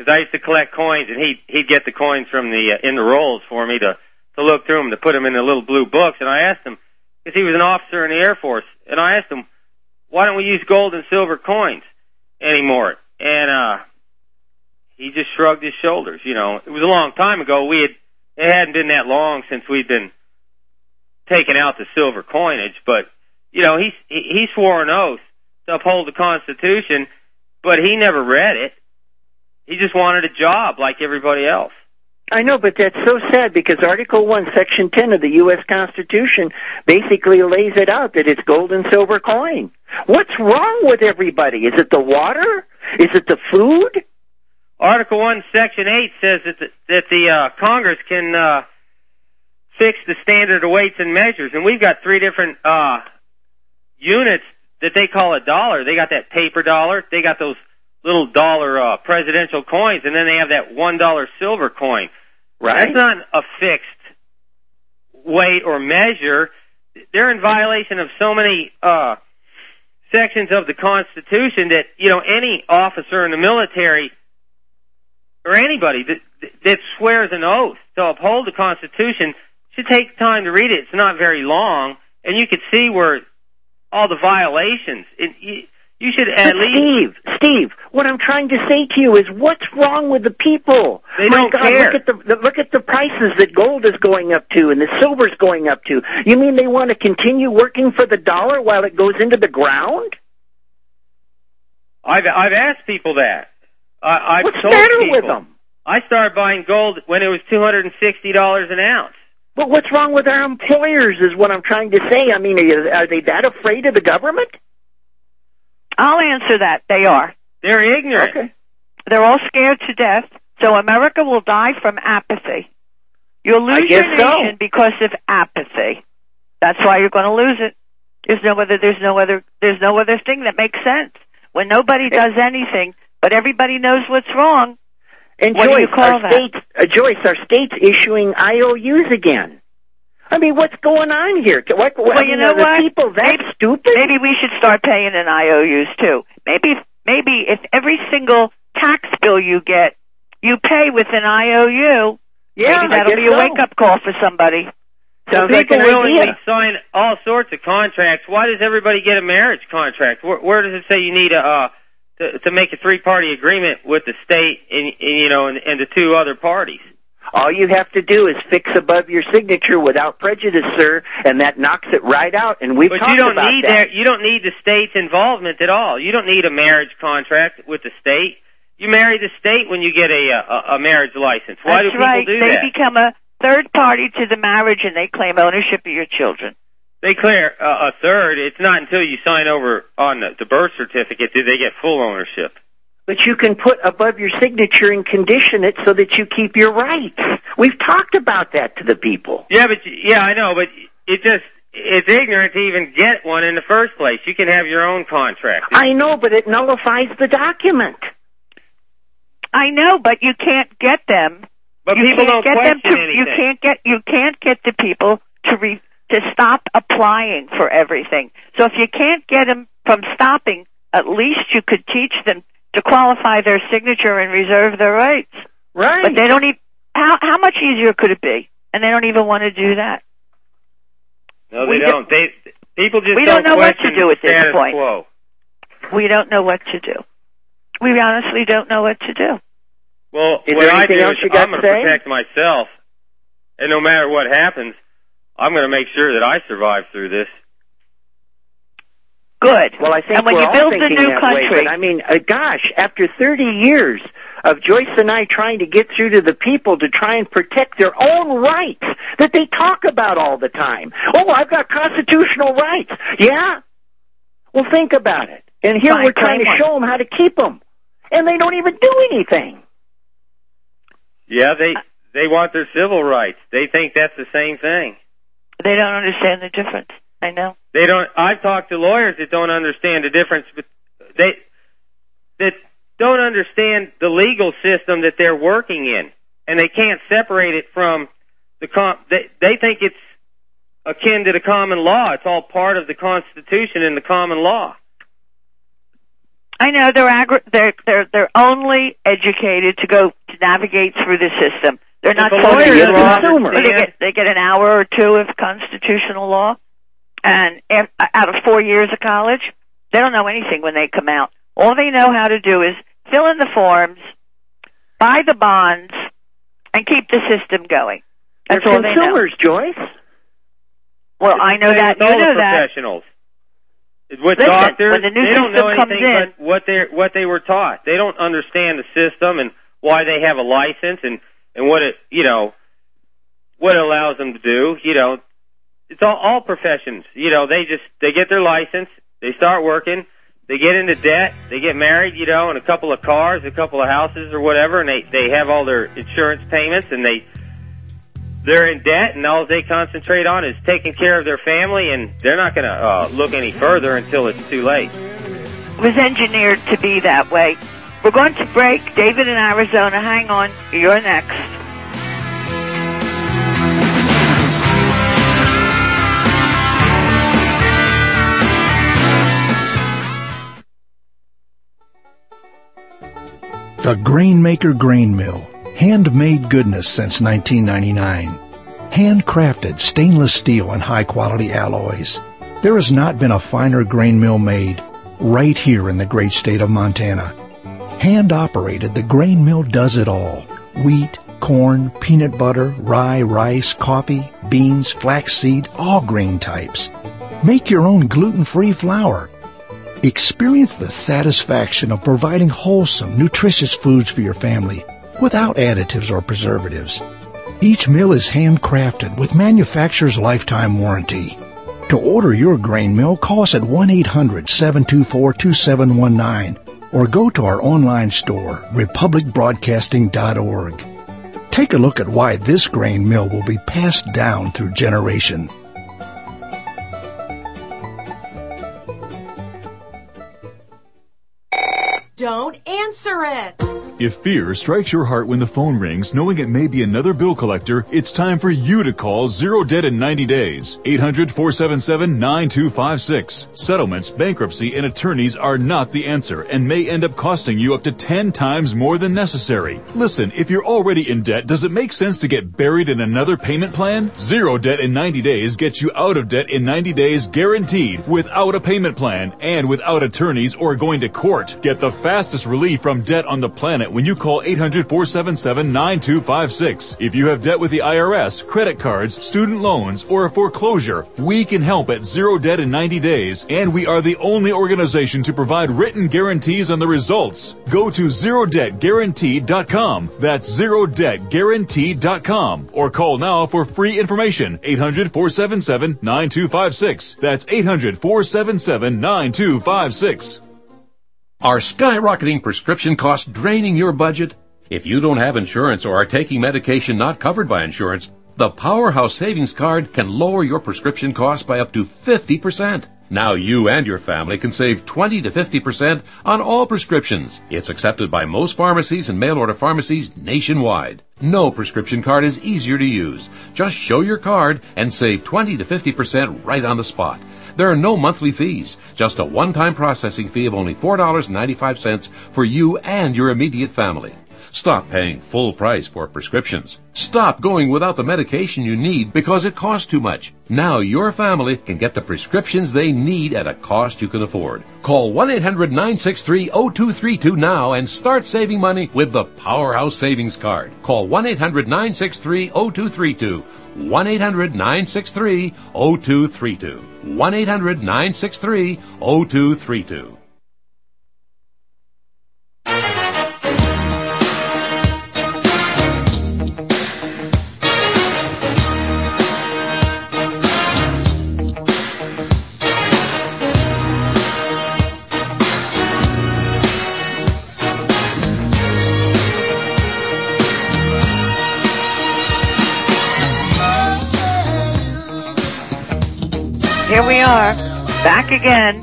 because I used to collect coins, and he'd, he'd get the coins from the, uh, in the rolls for me to, to look through them, to put them in the little blue books. And I asked him, because he was an officer in the Air Force, and I asked him, why don't we use gold and silver coins anymore? And, uh, he just shrugged his shoulders. You know, it was a long time ago. We had, it hadn't been that long since we'd been taking out the silver coinage, but, you know, he, he swore an oath to uphold the Constitution, but he never read it. He just wanted a job like everybody else. I know, but that's so sad because Article one, Section ten of the U S Constitution basically lays it out that it's gold and silver coin. What's wrong with everybody? Is it the water? Is it the food? Article one, Section eight says that the, that the uh, Congress can uh, fix the standard of weights and measures, and we've got three different uh, units that they call a dollar. They got that paper dollar, they got those little dollar uh, presidential coins, and then they have that one dollar silver coin. Right. That's not a fixed weight or measure. They're in violation of so many uh, sections of the Constitution that, you know, any officer in the military or anybody that, that swears an oath to uphold the Constitution should take time to read it. It's not very long, and you could see where all the violations. It, you, you should at but least. Steve, Steve, what I'm trying to say to you is, what's wrong with the people? They My don't God, care. Look at the, the look at the prices that gold is going up to and the silver's going up to. You mean they want to continue working for the dollar while it goes into the ground? I've I've asked people that. I, I've What's the told matter people, with them? I started buying gold when it was two hundred and sixty dollars an ounce. But what's wrong with our employers is what I'm trying to say. I mean, are, you, are they that afraid of the government? I'll answer that. They are. They're ignorant. Okay. They're all scared to death, so America will die from apathy. You'll lose your nation so. because of apathy. That's why you're going to lose it. There's no other. There's no other. There's no other thing that makes sense. When nobody does anything, but everybody knows what's wrong. And what Joyce, do you call our that? states, uh, Joyce, our state's issuing I O Us again. I mean, what's going on here? What, what, Well, I you mean, know are the what? people that maybe, stupid? Maybe we should start paying in I O Us too. Maybe, maybe if every single tax bill you get, you pay with an I O U. Yeah, maybe that'll I be guess a so. wake-up call for somebody. Well, Sounds like people an willingly idea. sign all sorts of contracts. Why does everybody get a marriage contract? Where, where does it say you need a uh, to, to make a three-party agreement with the state and, and you know and, and the two other parties? All you have to do is fix above your signature without prejudice, sir, and that knocks it right out. And we've But talked you don't about need that. their, you don't need the state's involvement at all. You don't need a marriage contract with the state. You marry the state when you get a a, a marriage license. Why That's do people right. do they that? become a third party to the marriage, and they claim ownership of your children. They clear uh, a third. It's not until you sign over on the, the birth certificate do they get full ownership. But you can put above your signature and condition it so that you keep your rights. We've talked about that to the people. Yeah, but yeah, I know, but it just it's ignorant to even get one in the first place. You can have your own contract. I know, but it nullifies the document. I know, but you can't get them. But you people can't don't get them question to, anything. You can't get you can't get the people to re, to stop applying for everything. So if you can't get them from stopping, at least you could teach them to qualify their signature and reserve their rights. Right. But they don't even. How how much easier could it be? And they don't even want to do that. No, We they don't- don't. They people just we don't know what to question do at this status point. quo. We don't know what to do. We honestly don't know what to do. Well, Is what there I anything do else is you got I'm going to to say? protect myself, and no matter what happens, I'm going to make sure that I survive through this. Good. Well, I think and when we're you all build the thinking new that country, way. But I mean, uh, gosh, after thirty years of Joyce and I trying to get through to the people to try and protect their own rights that they talk about all the time. Oh, I've got constitutional rights. Yeah? Well, think about it. And here Fine, we're trying to claim show them how to keep them. And they don't even do anything. Yeah, they they want their civil rights. They think that's the same thing. they don't understand the difference. I know. They don't. I've talked to lawyers that don't understand the difference, but they that don't understand the legal system that they're working in, and they can't separate it from the com. They they think it's akin to the common law. It's all part of the Constitution and the common law. I know they're agri- they're they're they're only educated to go to navigate through the system. They're not If a taught lawyer to doesn't law. understand- They get they get an hour or two of constitutional law, and if, out of four years of college, they don't know anything when they come out. All they know how to do is fill in the forms, buy the bonds, and keep the system going. That's They're all they know. consumers, Joyce. Well, I know that. With You all the know that. professionals. With Listen, doctors, when the new they don't know system comes anything in- but what they what they were taught. They don't understand the system and why they have a license and and what it you know what it allows them to do. You know, it's all all professions. You know, they just they get their license, they start working, they get into debt, they get married. You know, and a couple of cars, a couple of houses, or whatever, and they they have all their insurance payments, and they. They're in debt, and all they concentrate on is taking care of their family, and they're not going to uh, look any further until it's too late. It was engineered to be that way. We're going to break. David in Arizona, hang on. You're next. The Grainmaker Grain Mill. Handmade goodness since nineteen ninety-nine. Handcrafted stainless steel and high-quality alloys. There has not been a finer grain mill made right here in the great state of Montana. Hand-operated, the grain mill does it all. Wheat, corn, peanut butter, rye, rice, coffee, beans, flaxseed, all grain types. Make your own gluten-free flour. Experience the satisfaction of providing wholesome, nutritious foods for your family without additives or preservatives. Each mill is handcrafted with manufacturer's lifetime warranty. To order your grain mill, call us at one eight hundred, seven two four, two seven one nine or go to our online store, republic broadcasting dot org. Take a look at why this grain mill will be passed down through generation. Don't answer it. If fear strikes your heart when the phone rings, knowing it may be another bill collector, it's time for you to call Zero Debt in ninety days. eight hundred, four seven seven, nine two five six. Settlements, bankruptcy, and attorneys are not the answer and may end up costing you up to ten times more than necessary. Listen, if you're already in debt, does it make sense to get buried in another payment plan? Zero Debt in ninety days gets you out of debt in ninety days guaranteed, without a payment plan and without attorneys or going to court. Get the fastest relief from debt on the planet when you call eight hundred, four seven seven, nine two five six. If you have debt with the I R S, credit cards, student loans, or a foreclosure, we can help at Zero Debt in ninety days, and we are the only organization to provide written guarantees on the results. Go to zero debt guaranteed dot com. That's zero debt guaranteed dot com. Or call now for free information. eight hundred, four seven seven, nine two five six. That's eight hundred, four seven seven, nine two five six. Are skyrocketing prescription costs draining your budget? If you don't have insurance or are taking medication not covered by insurance, the Powerhouse Savings Card can lower your prescription costs by up to fifty percent. Now you and your family can save twenty to fifty percent on all prescriptions. It's accepted by most pharmacies and mail-order pharmacies nationwide. No prescription card is easier to use. Just show your card and save twenty to fifty percent right on the spot. There are no monthly fees, just a one-time processing fee of only four dollars and ninety-five cents for you and your immediate family. Stop paying full price for prescriptions. Stop going without the medication you need because it costs too much. Now your family can get the prescriptions they need at a cost you can afford. Call one eight hundred, nine six three, zero two three two now and start saving money with the Powerhouse Savings Card. Call one eight hundred, nine six three, zero two three two. one eight hundred, nine six three, zero two three two. one eight hundred, nine six three, zero two three two. Here we are, back again.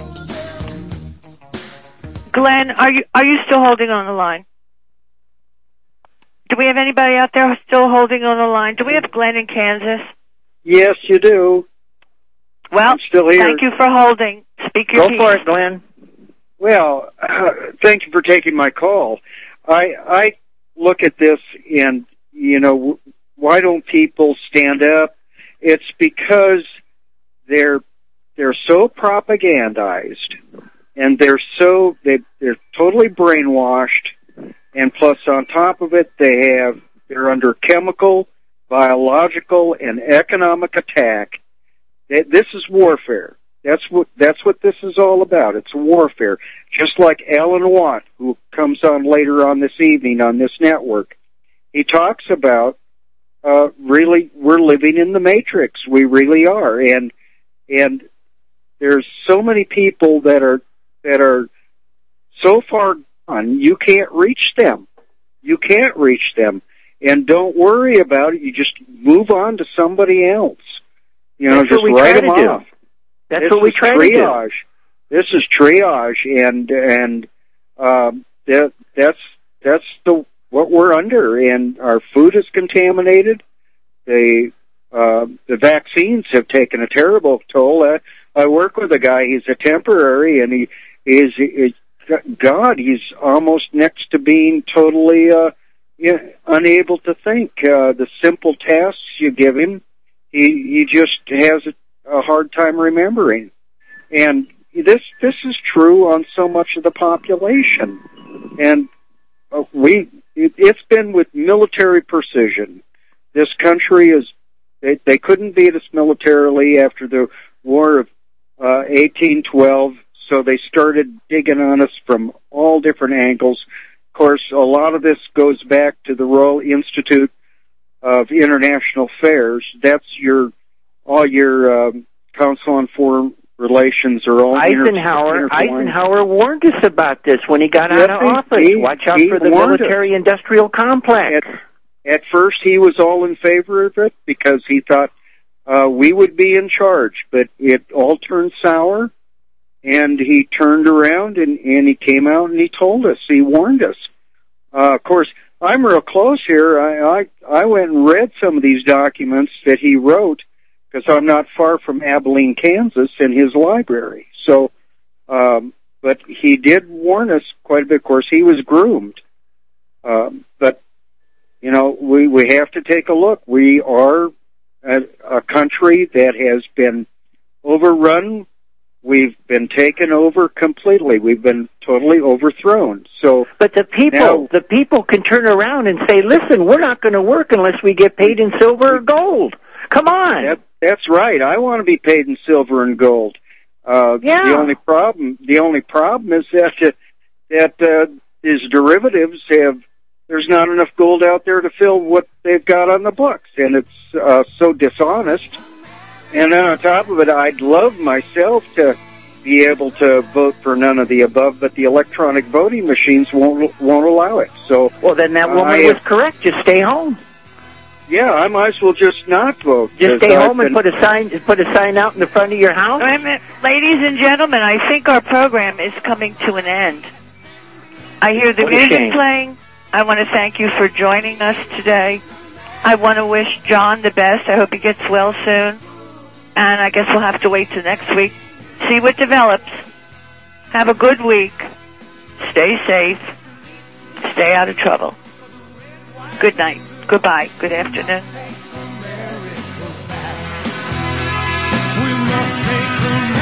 Glenn, are you are you still holding on the line? Do we have anybody out there still holding on the line? Do we have Glenn in Kansas? Yes, you do. Well, I'm still here. Thank you for holding. Speak your Go piece. for it, Glenn. Well, uh, thank you for taking my call. I I look at this and, you know, why don't people stand up? It's because they're they're so propagandized, and they're so they they're totally brainwashed, and plus on top of it, they have they're under chemical, biological, and economic attack. This is warfare. That's what that's what this is all about. It's warfare. Just like Alan Watt, who comes on later on this evening on this network, he talks about uh, really we're living in the Matrix. We really are, and and there's so many people that are that are so far gone you can't reach them. You can't reach them, and don't worry about it. You just move on to somebody else. You know, That's just write them off. That's this what we is try triage. to do. This is triage, and and um, that that's that's the what we're under, and our food is contaminated. The uh, the vaccines have taken a terrible toll. Uh, I work with a guy. He's a temporary, and he is he, God. He's almost next to being totally uh, unable to think. Uh, the simple tasks you give him, he he just has a a hard time remembering. And this this is true on so much of the population. And uh, we it, it's been with military precision. This country is they, they couldn't beat us militarily after the War of uh, eighteen twelve, so they started digging on us from all different angles. Of course, a lot of this goes back to the Royal Institute of International Affairs. That's your all your um, Council on Foreign Relations are all Eisenhower. Inter- Eisenhower warned us about this when he got yes, out of office. He, Watch out he for the military-industrial complex. At, at first, he was all in favor of it because he thought uh, we would be in charge, but it all turned sour, and he turned around and, and he came out and he told us. He warned us. Uh, of course, I'm real close here. I, I I went and read some of these documents that he wrote, because I'm not far from Abilene, Kansas, in his library. So, um, but he did warn us quite a bit. Of course, he was groomed. Um, but, you know, we, we have to take a look. We are a, a country that has been overrun. We've been taken over completely. We've been totally overthrown. So, but the people, now, the people can turn around and say, "Listen, we're not going to work unless we get paid in silver or gold." Come on. That, that's right. I want to be paid in silver and gold. Uh, yeah. The only problem, the only problem is that uh, that uh, his derivatives have. There's not enough gold out there to fill what they've got on the books, and it's uh, so dishonest. And then on top of it, I'd love myself to be able to vote for none of the above, but the electronic voting machines won't won't allow it. So, well, then that woman uh, was have, correct. Just stay home. Yeah, I might as well just not vote. Just stay I've home been... and put a sign put a sign out in the front of your house. Wait a minute. Ladies and gentlemen, I think our program is coming to an end. I hear the music playing. I want to thank you for joining us today. I want to wish John the best. I hope he gets well soon. And I guess we'll have to wait till next week, see what develops. Have a good week. Stay safe. Stay out of trouble. Good night. Goodbye. Good afternoon. We must take the